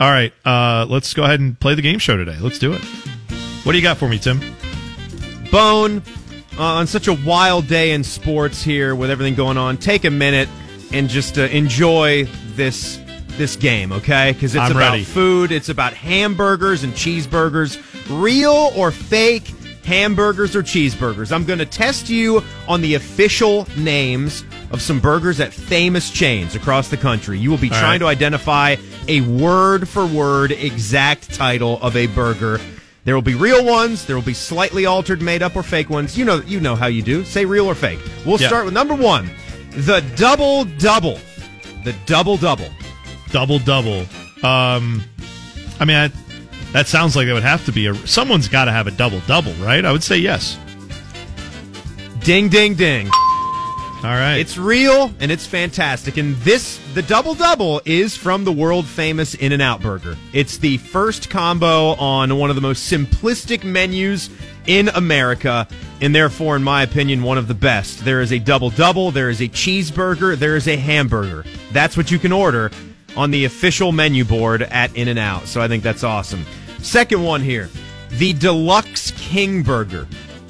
All right, let's go ahead and play the game show today. Let's do it. What do you got for me, Tim? Bone, on such a wild day in sports here with everything going on, take a minute and just enjoy this game, okay? Because it's about food. It's about hamburgers and cheeseburgers. Real or fake hamburgers or cheeseburgers. I'm going to test you on the official names of some burgers at famous chains across the country. You will be trying to identify a word-for-word exact title of a burger. There will be real ones. There will be slightly altered, made up, or fake ones. You know how you do. Say real or fake. We'll start with number one, the Double Double. The Double Double. Double Double. That sounds like it would have to be someone's got to have a Double Double, right? I would say yes. Ding, ding, ding. All right. It's real, and it's fantastic. And the Double Double is from the world-famous In-N-Out Burger. It's the first combo on one of the most simplistic menus in America, and therefore, in my opinion, one of the best. There is a Double Double, there is a cheeseburger, there is a hamburger. That's what you can order on the official menu board at In-N-Out. So I think that's awesome. Second one here, the Deluxe King Burger.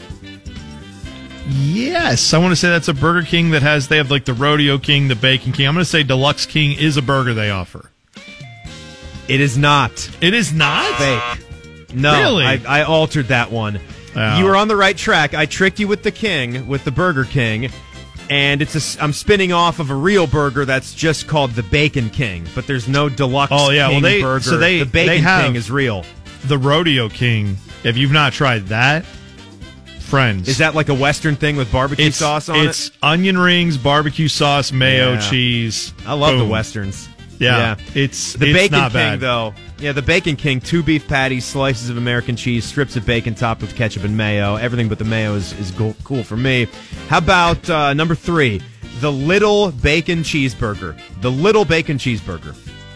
Yes, I want to say that's a Burger King they have like the Rodeo King, the Bacon King. I'm going to say Deluxe King is a burger they offer. It is not. It is not? Fake. No, really? I altered that one. Oh. You were on the right track. I tricked you with the King, with the Burger King, and I'm spinning off of a real burger that's just called the Bacon King, but there's no Deluxe King burger. So the Bacon King is real. The Rodeo King, if you've not tried that, friends. Is that like a Western thing with barbecue sauce on it? It's onion rings, barbecue sauce, mayo, cheese. I love the Westerns. Yeah. It's Bacon not King, bad. though. Yeah, the Bacon King, 2 beef patties, slices of American cheese, strips of bacon topped with ketchup and mayo. Everything but the mayo is cool for me. How about number 3, the Little Bacon Cheeseburger? The Little Bacon Cheeseburger.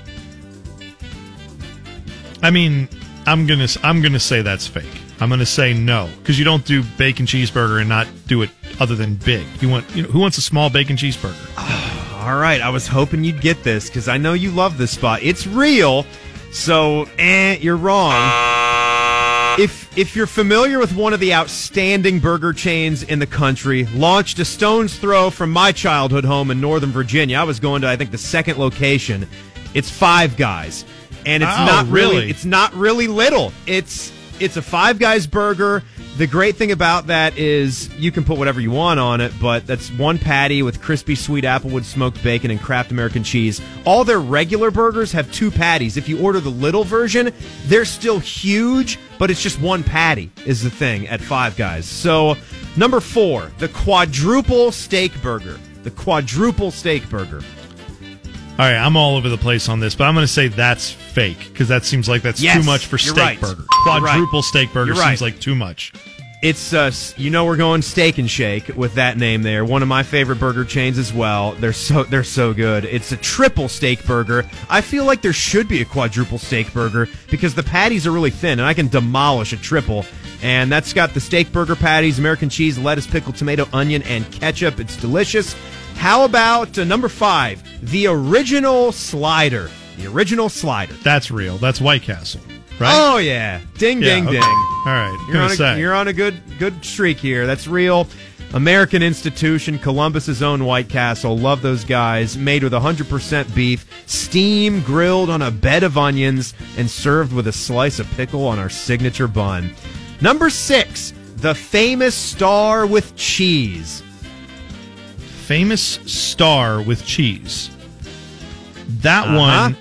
I mean, I'm gonna say that's fake. I'm gonna say no, because you don't do bacon cheeseburger and not do it other than big. Who wants a small bacon cheeseburger? All right, I was hoping you'd get this because I know you love this spot. It's real, so you're wrong. If you're familiar with one of the outstanding burger chains in the country, launched a stone's throw from my childhood home in Northern Virginia. I was going to, I think, the second location. It's Five Guys. And it's not really little. It's a Five Guys burger. The great thing about that is you can put whatever you want on it, but that's one patty with crispy sweet applewood smoked bacon and Kraft American cheese. All their regular burgers have 2 patties. If you order the little version, they're still huge, but it's just one patty is the thing at Five Guys. So, number 4, the Quadruple Steak Burger. The Quadruple Steak Burger. All right, I'm all over the place on this, but I'm going to say that's fake because that seems like that's too much for steak burger. Quadruple steak burger seems like too much. It's we're going Steak and Shake with that name there. One of my favorite burger chains as well. They're so good. It's a triple steak burger. I feel like there should be a quadruple steak burger because the patties are really thin, and I can demolish a triple. And that's got the steak burger patties, American cheese, lettuce, pickle, tomato, onion, and ketchup. It's delicious. How about number 5, the Original Slider? The Original Slider. That's real. That's White Castle, right? Oh, yeah. Ding, ding, ding. All right. You're on a good streak here. That's real. American institution, Columbus's own White Castle. Love those guys. Made with 100% beef, steam grilled on a bed of onions, and served with a slice of pickle on our signature bun. Number 6, the Famous Star with Cheese. Famous Star with cheese. That one,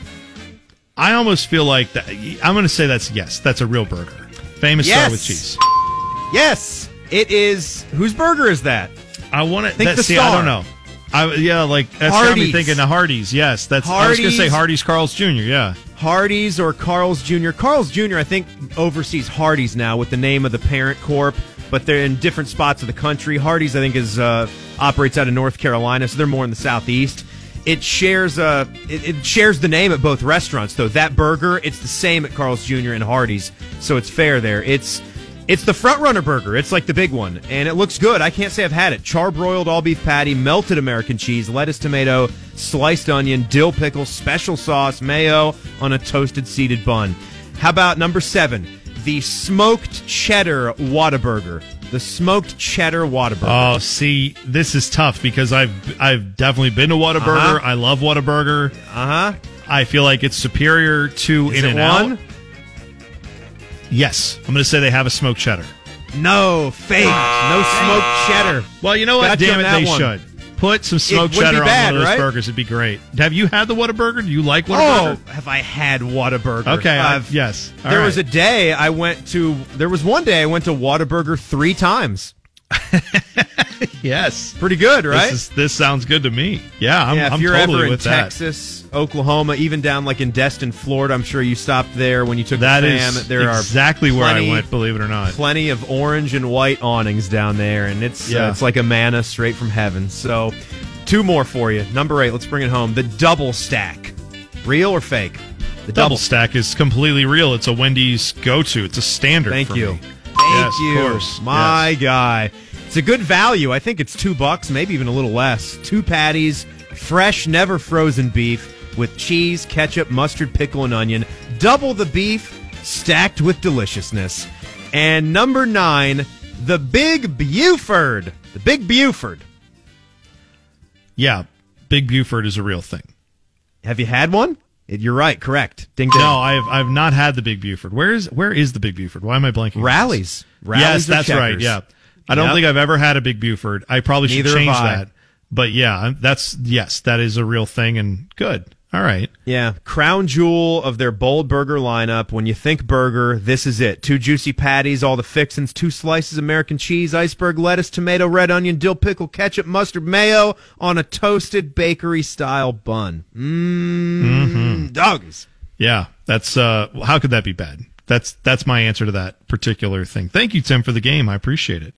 I almost feel like that. I'm going to say that's a real burger. Famous Star with cheese. Yes, it is. Whose burger is that? I want to think the Star. I don't know. That's got me thinking of Hardee's. Yes, that's. I was going to say Hardee's, Carl's Jr. Yeah, Hardee's or Carl's Jr. Carl's Jr. I think oversees Hardee's now with the name of the parent corp, but they're in different spots of the country. Hardee's, I think, operates out of North Carolina, so they're more in the southeast. It shares the name at both restaurants, though. That burger, it's the same at Carl's Jr. and Hardee's, so it's fair there. It's It's the front runner burger. It's like the big one, and it looks good. I can't say I've had it. Charbroiled all beef patty, melted American cheese, lettuce, tomato, sliced onion, dill pickle, special sauce, mayo on a toasted seeded bun. How about number 7, the smoked cheddar Whataburger? The smoked cheddar Whataburger. Oh, see, this is tough because I've definitely been to Whataburger. Uh-huh. I love Whataburger. I feel like it's superior to In-N-Out. Yes, I'm going to say they have a smoked cheddar. No, fake. No smoked cheddar. Well, you know what? Gotcha Damn it, they one. should. Put some smoked wouldn't cheddar be bad, on one of those right? burgers. It'd be great. Have you had the Whataburger? Do you like Whataburger? Oh, have I had Whataburger? Okay, yes. All there right. was one day I went to Whataburger 3 times. Yes. Pretty good, right? This sounds good to me. Yeah, I'm if you're totally ever in with that. Texas, Oklahoma, even down like in Destin, Florida, I'm sure you stopped there when you took That the is fam. There exactly are where I went, believe it or not. Plenty of orange and white awnings down there, and it's like a manna straight from heaven. So, 2 more for you. Number 8, let's bring it home. The double stack. Real or fake? The Double stack is completely real. It's a Wendy's go-to. It's a standard. Thank for you. me. Thank Yes, you. of course. My Yes. guy. It's a good value. I think it's $2, maybe even a little less. 2 patties, fresh, never frozen beef with cheese, ketchup, mustard, pickle, and onion. Double the beef, stacked with deliciousness. And number 9, the Big Buford. The Big Buford. Yeah, Big Buford is a real thing. Have you had one? You're right. Correct. Ding ding. No, I've not had the Big Buford. Where is the Big Buford? Why am I blanking? Rallies. Yes, or that's Checkers? right. Yeah, I don't think I've ever had a Big Buford. I probably should Neither have change I. that. But yeah, that is a real thing and good. All right. Yeah, crown jewel of their bold burger lineup. When you think burger, this is it. 2 juicy patties, all the fixins, 2 slices American cheese, iceberg lettuce, tomato, red onion, dill pickle, ketchup, mustard, mayo on a toasted bakery-style bun. Doggies. Yeah, that's how could that be bad? That's my answer to that particular thing. Thank you, Tim, for the game. I appreciate it.